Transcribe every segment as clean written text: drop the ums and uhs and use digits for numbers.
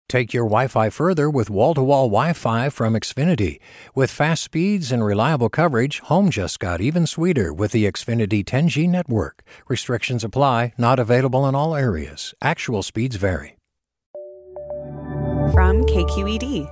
Take your Wi-Fi further with wall-to-wall Wi-Fi from Xfinity. With fast speeds and reliable coverage, home just got even sweeter with the Xfinity 10G network. Restrictions apply, not available in all areas. Actual speeds vary. From KQED.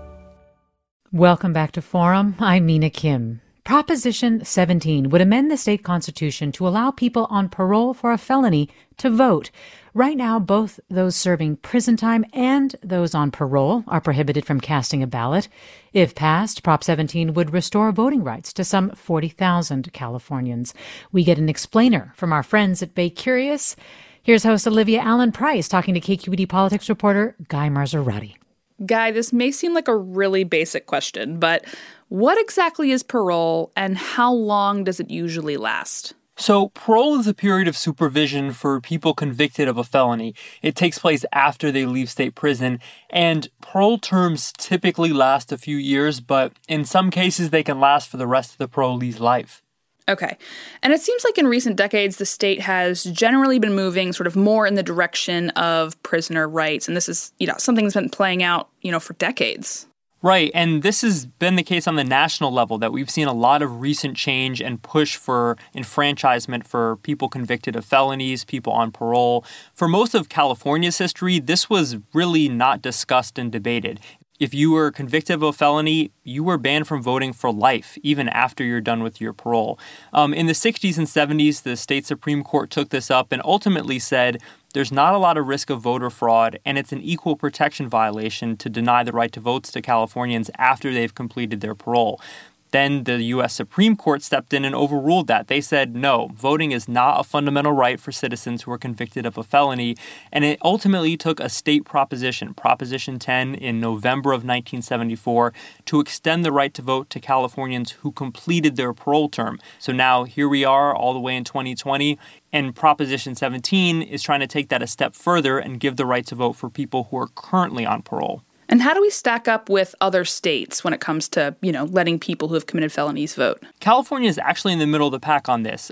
Welcome back to Forum. I'm Mina Kim. Proposition 17 would amend the state constitution to allow people on parole for a felony to vote. Right now, both those serving prison time and those on parole are prohibited from casting a ballot. If passed, Prop 17 would restore voting rights to some 40,000 Californians. We get an explainer from our friends at Bay Curious. Here's host Olivia Allen Price talking to KQED politics reporter Guy Marzorati. Guy, this may seem like a really basic question, but what exactly is parole and how long does it usually last? So parole is a period of supervision for people convicted of a felony. It takes place after they leave state prison, and parole terms typically last a few years, but in some cases they can last for the rest of the parolee's life. Okay. And it seems like in recent decades, the state has generally been moving sort of more in the direction of prisoner rights. And this is, something that's been playing out, for decades. Right. And this has been the case on the national level, that we've seen a lot of recent change and push for enfranchisement for people convicted of felonies, people on parole. For most of California's history, this was really not discussed and debated. If you were convicted of a felony, you were banned from voting for life, even after you're done with your parole. In the 60s and 70s, the state Supreme Court took this up and ultimately said there's not a lot of risk of voter fraud, and it's an equal protection violation to deny the right to votes to Californians after they've completed their parole. Then the U.S. Supreme Court stepped in and overruled that. They said, no, voting is not a fundamental right for citizens who are convicted of a felony. And it ultimately took a state proposition, Proposition 10, in November of 1974, to extend the right to vote to Californians who completed their parole term. So now here we are all the way in 2020. And Proposition 17 is trying to take that a step further and give the right to vote for people who are currently on parole. And how do we stack up with other states when it comes to, letting people who have committed felonies vote? California is actually in the middle of the pack on this.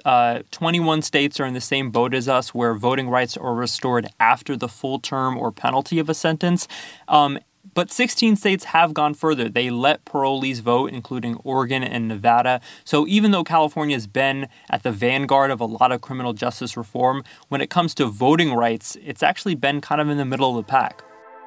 21 states are in the same boat as us, where voting rights are restored after the full term or penalty of a sentence. But 16 states have gone further. They let parolees vote, including Oregon and Nevada. So even though California has been at the vanguard of a lot of criminal justice reform, when it comes to voting rights, it's actually been kind of in the middle of the pack.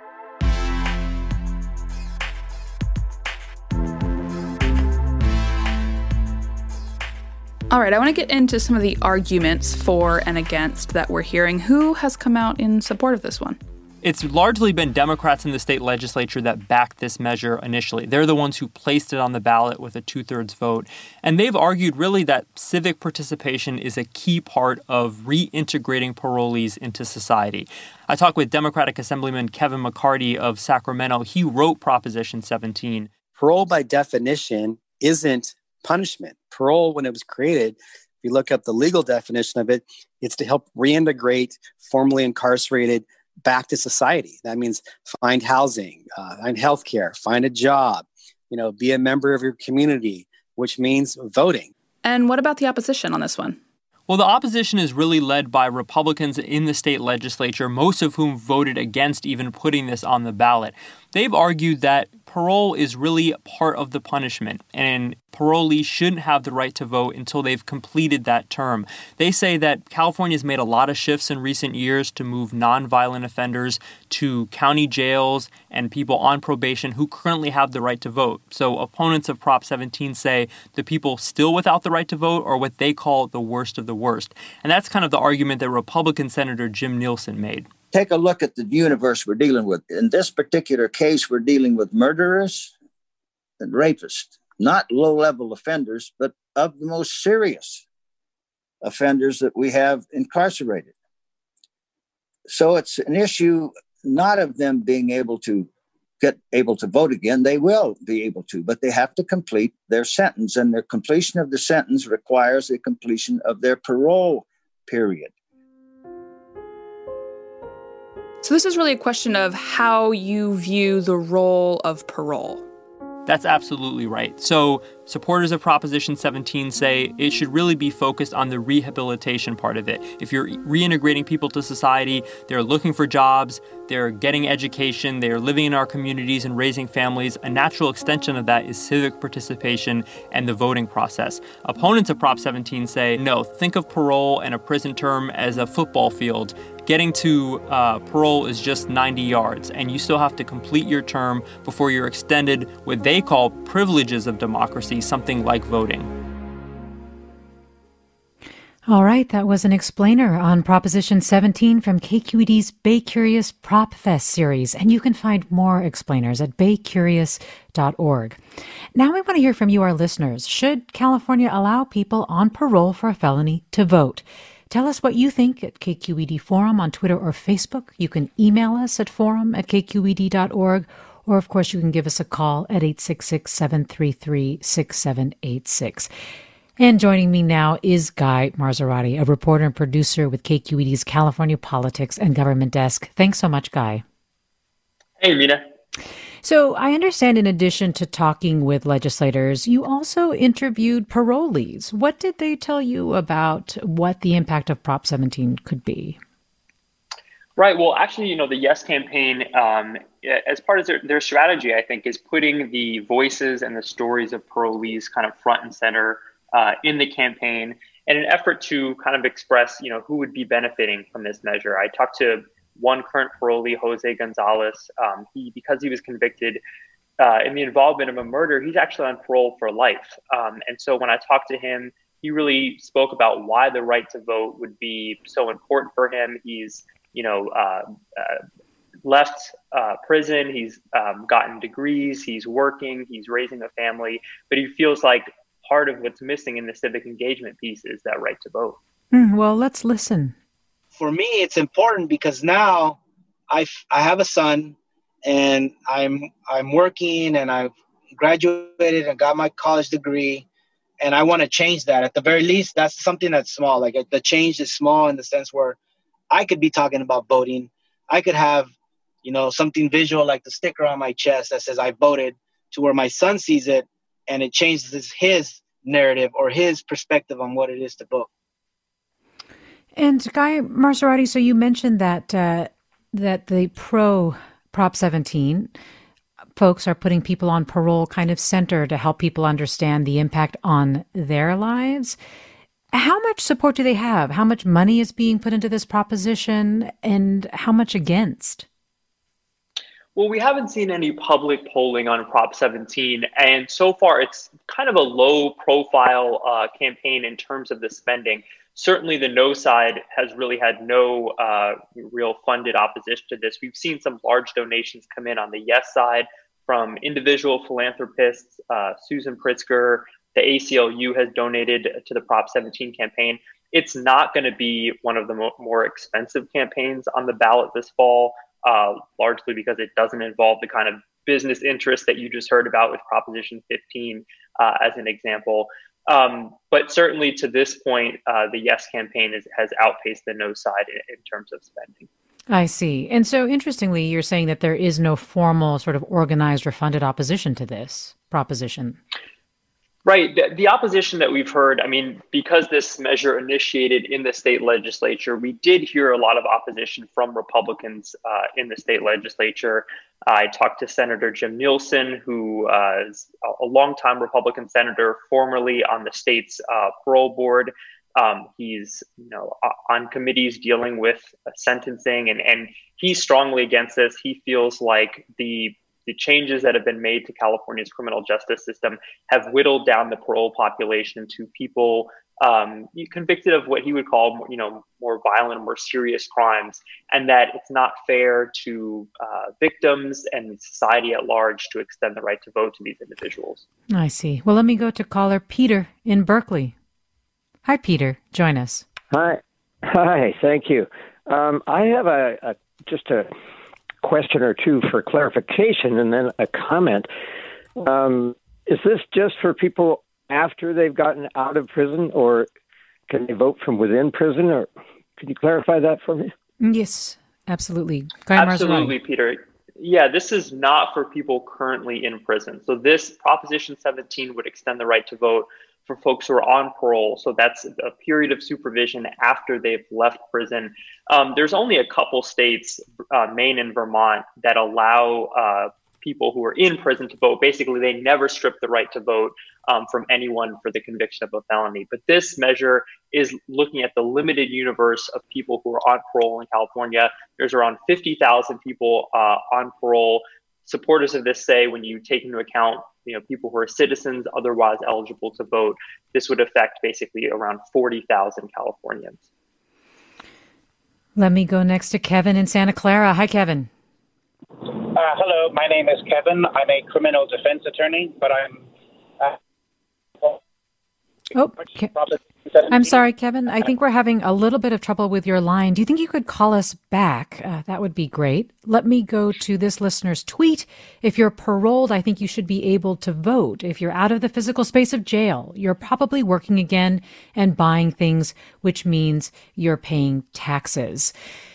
All right, I want to get into some of the arguments for and against that we're hearing. Who has come out in support of this one? It's largely been Democrats in the state legislature that backed this measure initially. They're the ones who placed it on the ballot with a 2/3 vote. And they've argued really that civic participation is a key part of reintegrating parolees into society. I talked with Democratic Assemblyman Kevin McCarty of Sacramento. He wrote Proposition 17. Parole by definition isn't punishment. Parole, when it was created, if you look up the legal definition of it, it's to help reintegrate formerly incarcerated back to society. That means find housing, find healthcare, find a job, be a member of your community, which means voting. And what about the opposition on this one? Well, the opposition is really led by Republicans in the state legislature, most of whom voted against even putting this on the ballot. They've argued that parole is really part of the punishment, and parolees shouldn't have the right to vote until they've completed that term. They say that California's made a lot of shifts in recent years to move nonviolent offenders to county jails and people on probation who currently have the right to vote. So opponents of Prop 17 say the people still without the right to vote are what they call the worst of the worst. And that's kind of the argument that Republican Senator Jim Nielsen made. Take a look at the universe we're dealing with. In this particular case, we're dealing with murderers and rapists, not low-level offenders, but of the most serious offenders that we have incarcerated. So it's an issue not of them being able to vote again. They will be able to, but they have to complete their sentence, and their completion of the sentence requires the completion of their parole period. So this is really a question of how you view the role of parole. That's absolutely right. So supporters of Proposition 17 say it should really be focused on the rehabilitation part of it. If you're reintegrating people to society, they're looking for jobs, they're getting education, they're living in our communities and raising families, a natural extension of that is civic participation and the voting process. Opponents of Prop 17 say, no, think of parole and a prison term as a football field. Getting to parole is just 90 yards, and you still have to complete your term before you're extended what they call privileges of democracy, something like voting. All right, that was an explainer on Proposition 17 from KQED's Bay Curious Prop Fest series, and you can find more explainers at baycurious.org. Now we want to hear from you, our listeners. Should California allow people on parole for a felony to vote? Tell us what you think at KQED Forum on Twitter or Facebook. You can email us at forum@kqed.org, or of course you can give us a call at 866-733-6786. And joining me now is Guy Marzorati, a reporter and producer with KQED's California Politics and Government Desk. Thanks so much, Guy. Hey, Mina. So I understand in addition to talking with legislators, you also interviewed parolees. What did they tell you about what the impact of Prop 17 could be? Right. Well, actually, the Yes campaign, as part of their strategy, I think, is putting the voices and the stories of parolees kind of front and center in the campaign in an effort to kind of express, who would be benefiting from this measure. I talked to one current parolee, Jose Gonzalez. Because he was convicted in the involvement of a murder, he's actually on parole for life. And so when I talked to him, he really spoke about why the right to vote would be so important for him. He's, left prison. He's gotten degrees. He's working. He's raising a family. But he feels like part of what's missing in the civic engagement piece is that right to vote. Well, let's listen. For me, it's important because now I have a son, and I'm working, and I've graduated and got my college degree, and I want to change that. At the very least, that's something that's small. Like the change is small in the sense where I could be talking about voting. I could have, something visual like the sticker on my chest that says I voted, to where my son sees it and it changes his narrative or his perspective on what it is to vote. And Guy Marzorati, so you mentioned that that the pro Prop 17 folks are putting people on parole kind of center to help people understand the impact on their lives. How much support do they have? How much money is being put into this proposition, and how much against? Well, we haven't seen any public polling on Prop 17, and so far it's kind of a low-profile campaign in terms of the spending. Certainly the no side has really had no real funded opposition to this. We've seen some large donations come in on the yes side from individual philanthropists. Susan Pritzker, the ACLU has donated to the Prop 17 campaign. It's not going to be one of the more expensive campaigns on the ballot this fall, largely because it doesn't involve the kind of business interest that you just heard about with Proposition 15 as an example. But certainly to this point, the Yes campaign has outpaced the No side in terms of spending. I see. And so interestingly, you're saying that there is no formal sort of organized or funded opposition to this proposition. Right. The opposition that we've heard, because this measure initiated in the state legislature, we did hear a lot of opposition from Republicans in the state legislature. I talked to Senator Jim Nielsen, who is a longtime Republican senator, formerly on the state's parole board. He's on committees dealing with sentencing, and he's strongly against this. He feels like the changes that have been made to California's criminal justice system have whittled down the parole population to people convicted of what he would call, more violent, more serious crimes, and that it's not fair to victims and society at large to extend the right to vote to these individuals. I see. Well, let me go to caller Peter in Berkeley. Hi, Peter. Join us. Hi. Thank you. I have just a question or two for clarification and then a comment. Is this just for people after they've gotten out of prison, or can they vote from within prison? Or can you clarify that for me? Yes, absolutely. Absolutely, Peter. Yeah, this is not for people currently in prison. So this Proposition 17 would extend the right to vote for folks who are on parole. So that's a period of supervision after they've left prison. There's only a couple states, Maine and Vermont, that allow people who are in prison to vote. Basically, they never strip the right to vote from anyone for the conviction of a felony. But this measure is looking at the limited universe of people who are on parole in California. There's around 50,000 people on parole. Supporters of this say when you take into account people who are citizens otherwise eligible to vote, this would affect basically around 40,000 Californians. Let me go next to Kevin in Santa Clara. Hi, Kevin. Hello, my name is Kevin. I'm a criminal defense attorney, but I'm sorry, Kevin. I think we're having a little bit of trouble with your line. Do you think you could call us back? That would be great. Let me go to this listener's tweet. If you're paroled, I think you should be able to vote. If you're out of the physical space of jail, you're probably working again and buying things, which means you're paying taxes.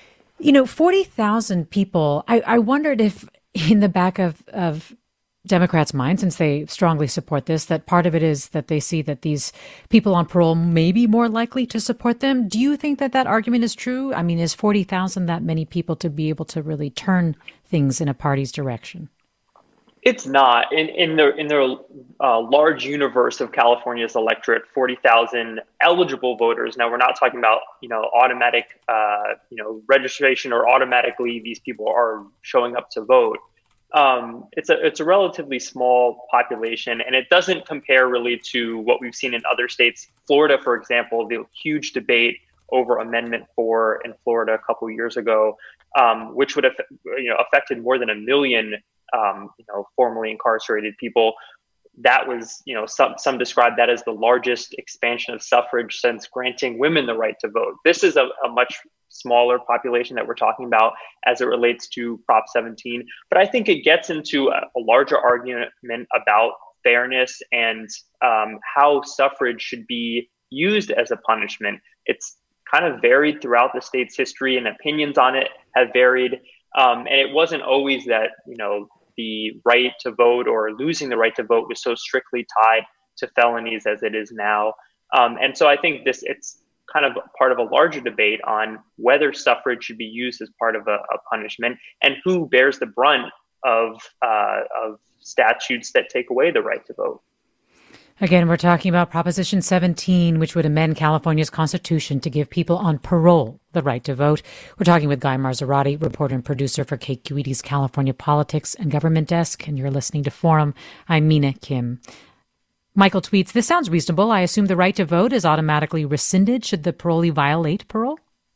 40,000 people, I wondered if in the back of Democrats' mind, since they strongly support this, that part of it is that they see that these people on parole may be more likely to support them. Do you think that argument is true? I mean, is 40,000 that many people to be able to really turn things in a party's direction? It's not. In the large universe of California's electorate, 40,000 eligible voters. Now, we're not talking about automatic registration or automatically these people are showing up to vote. It's a relatively small population, and it doesn't compare really to what we've seen in other states. Florida, for example, the huge debate over Amendment 4 in Florida a couple of years ago, which would have affected more than 1 million formerly incarcerated people. That was, some describe that as the largest expansion of suffrage since granting women the right to vote. This is a much smaller population that we're talking about as it relates to Prop 17. But I think it gets into a larger argument about fairness and how suffrage should be used as a punishment. It's kind of varied throughout the state's history, and opinions on it have varied. And it wasn't always that, the right to vote or losing the right to vote was so strictly tied to felonies as it is now. And so I think it's kind of part of a larger debate on whether suffrage should be used as part of a punishment and who bears the brunt of statutes that take away the right to vote. Again, we're talking about Proposition 17, which would amend California's constitution to give people on parole the right to vote. We're talking with Guy Marzorati, reporter and producer for KQED's California Politics and Government Desk, and you're listening to Forum. I'm Mina Kim. Michael tweets, "This sounds reasonable. I assume the right to vote is automatically rescinded should the parolee violate parole?"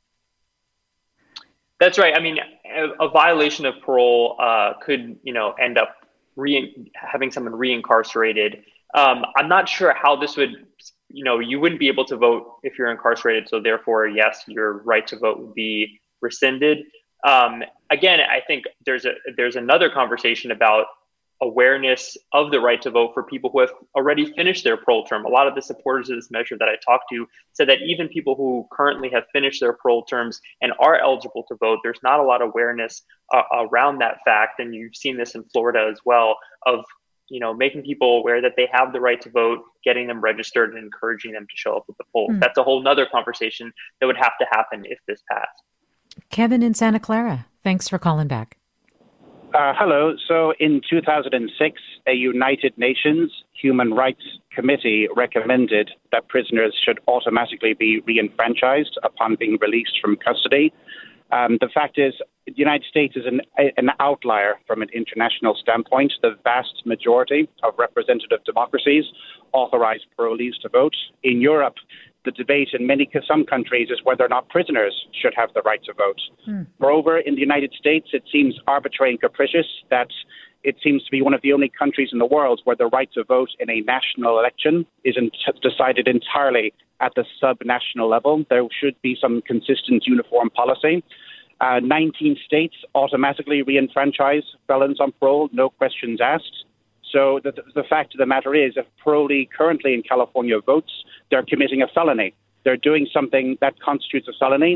That's right. I mean, a violation of parole could, end up having someone reincarcerated. I'm not sure how this would, you wouldn't be able to vote if you're incarcerated. So therefore, yes, your right to vote would be rescinded. Again, I think there's another conversation about awareness of the right to vote for people who have already finished their parole term. A lot of the supporters of this measure that I talked to said that even people who currently have finished their parole terms and are eligible to vote, there's not a lot of awareness around that fact. And you've seen this in Florida as well, of making people aware that they have the right to vote, getting them registered, and encouraging them to show up at the polls. That's a whole nother conversation that would have to happen if this passed. Kevin in Santa Clara, thanks for calling back. Hello. So in 2006, a United Nations Human Rights Committee recommended that prisoners should automatically be reenfranchised upon being released from custody. The fact is, the United States is an outlier from an international standpoint. The vast majority of representative democracies authorize parolees to vote. In Europe, the debate in some countries is whether or not prisoners should have the right to vote. Moreover, in the United States, it seems arbitrary and capricious that it seems to be one of the only countries in the world where the right to vote in a national election isn't decided entirely at the sub-national level. There should be some consistent uniform policy. 19 states automatically reenfranchise felons on parole, no questions asked. So the fact of the matter is, if parolee currently in California votes, they're committing a felony. They're doing something that constitutes a felony.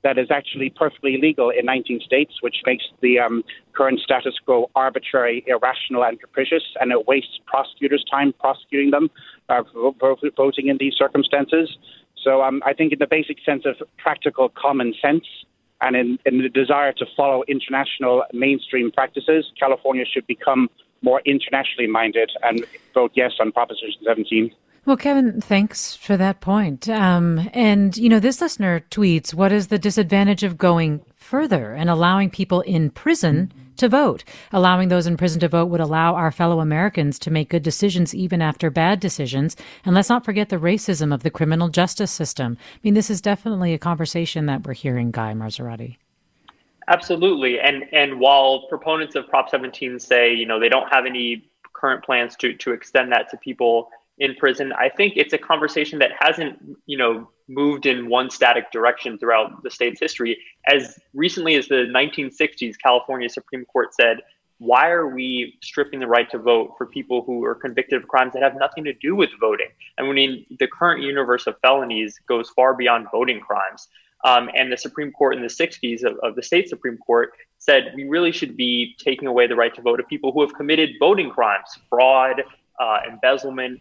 that is actually perfectly legal in 19 states, which makes the current status quo arbitrary, irrational, and capricious, and it wastes prosecutors' time prosecuting them for voting in these circumstances. So I think in the basic sense of practical common sense and in the desire to follow international mainstream practices, California should become more internationally minded and vote yes on Proposition 17. Well, Kevin, thanks for that point. And, this listener tweets, what is the disadvantage of going further and allowing people in prison to vote? Allowing those in prison to vote would allow our fellow Americans to make good decisions even after bad decisions. And let's not forget the racism of the criminal justice system. I mean, this is definitely a conversation that we're hearing, Guy Marzorati. Absolutely. And while proponents of Prop 17 say, they don't have any current plans to extend that to people in prison, I think it's a conversation that hasn't, moved in one static direction throughout the state's history. As recently as the 1960s, California Supreme Court said, why are we stripping the right to vote for people who are convicted of crimes that have nothing to do with voting? And the current universe of felonies goes far beyond voting crimes. And the Supreme Court in the 60s of the state Supreme Court said we really should be taking away the right to vote of people who have committed voting crimes, fraud, embezzlement,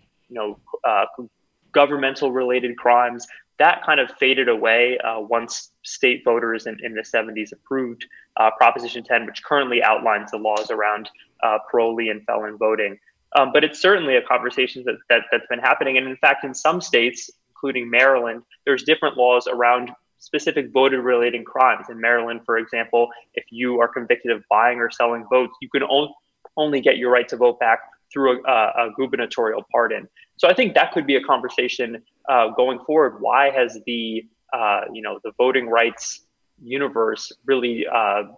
governmental related crimes. That kind of faded away once state voters in the 70s approved Proposition 10, which currently outlines the laws around parolee and felon voting. But it's certainly a conversation that's been happening. And in fact, in some states, including Maryland, there's different laws around specific voter-related crimes. In Maryland, for example, if you are convicted of buying or selling votes, you can only get your right to vote back through a gubernatorial pardon. So I think that could be a conversation going forward. Why has the voting rights universe really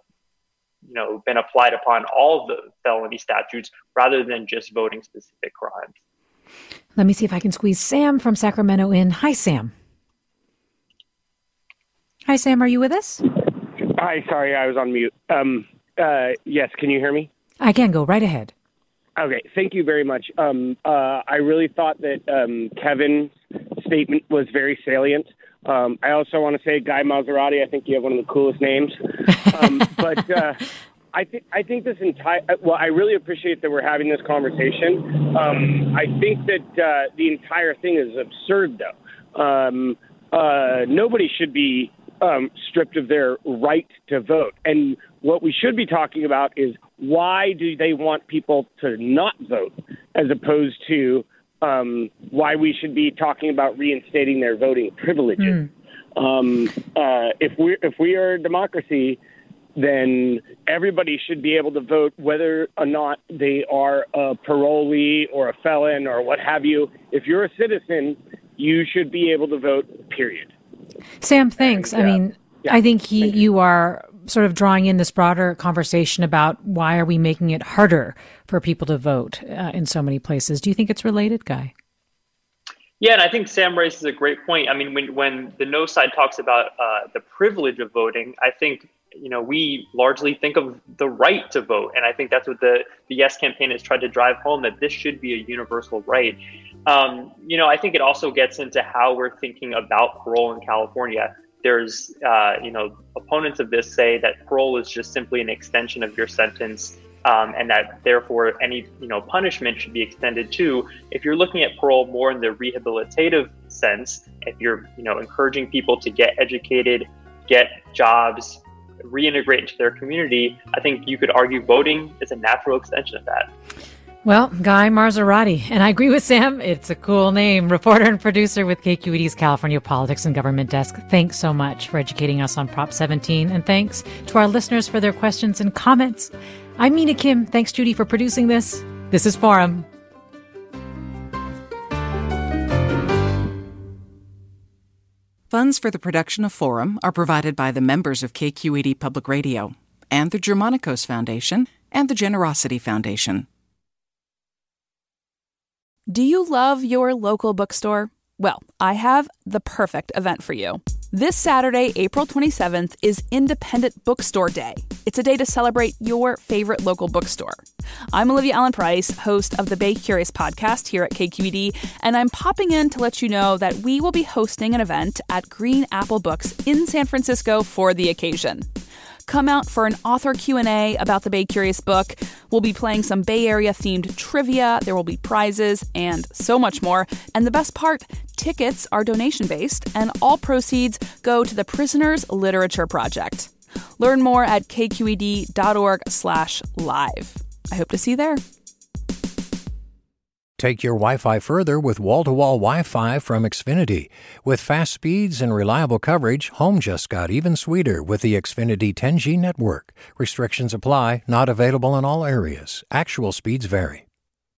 been applied upon all of the felony statutes rather than just voting specific crimes? Let me see if I can squeeze Sam from Sacramento in. Hi, Sam. Hi, Sam. Are you with us? Hi. Sorry, I was on mute. Yes. Can you hear me? I can. Go right ahead. Okay. Thank you very much. I really thought that Kevin's statement was very salient. I also want to say, Guy Marzorati, I think you have one of the coolest names. I think this entire, I really appreciate that we're having this conversation. I think that the entire thing is absurd, though. Nobody should be stripped of their right to vote. And what we should be talking about is why do they want people to not vote, as opposed to why we should be talking about reinstating their voting privileges. If we are a democracy, then everybody should be able to vote whether or not they are a parolee or a felon or what have you. If you're a citizen, you should be able to vote, period. Sam, thanks. I think you are sort of drawing in this broader conversation about why are we making it harder for people to vote in so many places. Do you think it's related, Guy? Yeah, and I think Sam raises a great point. I mean, when the no side talks about the privilege of voting, I think, we largely think of the right to vote. And I think that's what the Yes campaign has tried to drive home, that this should be a universal right. I think it also gets into how we're thinking about parole in California. There's, opponents of this say that parole is just simply an extension of your sentence, and that therefore any, punishment should be extended too. If you're looking at parole more in the rehabilitative sense, if you're, encouraging people to get educated, get jobs, reintegrate into their community, I think you could argue voting is a natural extension of that. Well, Guy Marzorati, and I agree with Sam, it's a cool name, reporter and producer with KQED's California Politics and Government Desk. Thanks so much for educating us on Prop 17, and thanks to our listeners for their questions and comments. I'm Mina Kim. Thanks, Judy, for producing this. This is Forum. Funds for the production of Forum are provided by the members of KQED Public Radio and the Germanicos Foundation and the Generosity Foundation. Do you love your local bookstore? Well, I have the perfect event for you. This Saturday, April 27th, is Independent Bookstore Day. It's a day to celebrate your favorite local bookstore. I'm Olivia Allen Price, host of the Bay Curious podcast here at KQED, and I'm popping in to let you know that we will be hosting an event at Green Apple Books in San Francisco for the occasion. Come out for an author Q&A about the Bay Curious book. We'll be playing some Bay Area-themed trivia, there will be prizes, and so much more. And the best part, tickets are donation-based, and all proceeds go to the Prisoners Literature Project. Learn more at kqed.org/live. I hope to see you there. Take your Wi-Fi further with wall-to-wall Wi-Fi from Xfinity. With fast speeds and reliable coverage, home just got even sweeter with the Xfinity 10G network. Restrictions apply, not available in all areas. Actual speeds vary.